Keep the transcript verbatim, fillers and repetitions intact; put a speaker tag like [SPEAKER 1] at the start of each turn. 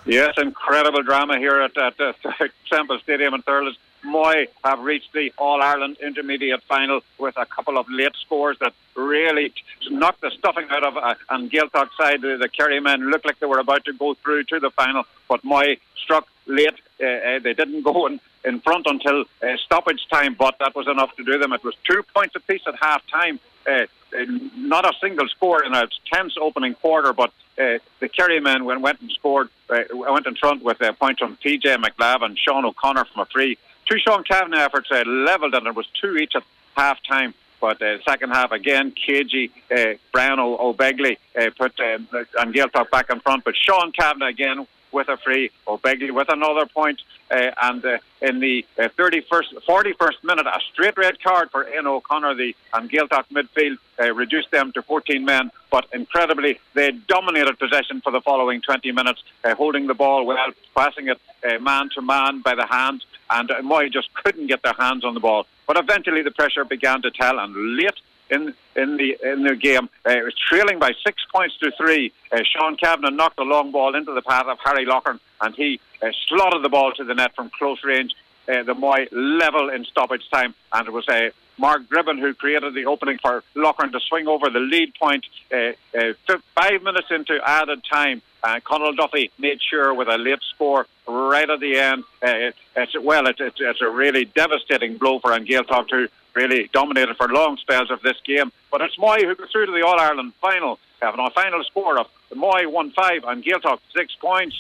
[SPEAKER 1] Yes, incredible drama here at, at uh, Semple Stadium in Thurles. Moy have reached the All-Ireland Intermediate Final with a couple of late scores that really knocked the stuffing out of uh, and Gaeltacht side. The, the Kerry men looked like they were about to go through to the final, but Moy struck late. Uh, uh, they didn't go in, in front until uh, stoppage time, but that was enough to do them. It was two points apiece at half-time. Uh, uh, not a single score in a tense opening quarter, but uh, the Kerry men went, went and scored, uh, went in front with a point from T J McLav and Sean O'Connor from a free. Two Sean Kavanagh efforts uh, levelled, and there was two each at half-time. But uh, second half, again, K G, uh, Brian O'Begley uh, put uh, and Gaeltacht back in front. But Sean Kavanagh again with a free, O'Begley with another point, uh, and uh, in the uh, thirty-first, forty-first minute, a straight red card for Ian O'Connor, the and Gaeltacht midfield uh, reduced them to fourteen men. But incredibly, they dominated possession for the following twenty minutes, uh, holding the ball well, passing it uh, man to man by the hand, and uh, Moy just couldn't get their hands on the ball. But eventually, the pressure began to tell, and late in in the in the game, uh, it was trailing by six points to three. Uh, Sean Kavanagh knocked a long ball into the path of Harry Loughren, and he uh, slotted the ball to the net from close range. Uh, the Moy level in stoppage time, and it was uh, Mark Gribben who created the opening for Loughren to swing over the lead point. Uh, uh, five minutes into added time, uh, Conal Duffy made sure with a late score right at the end. Uh, it, it's well, it's, it's, it's a really devastating blow for Gaeltacht, who really dominated for long spells of this game. But it's Moy who goes through to the All Ireland final, having a final score of Moy one five and Gaeltacht six points.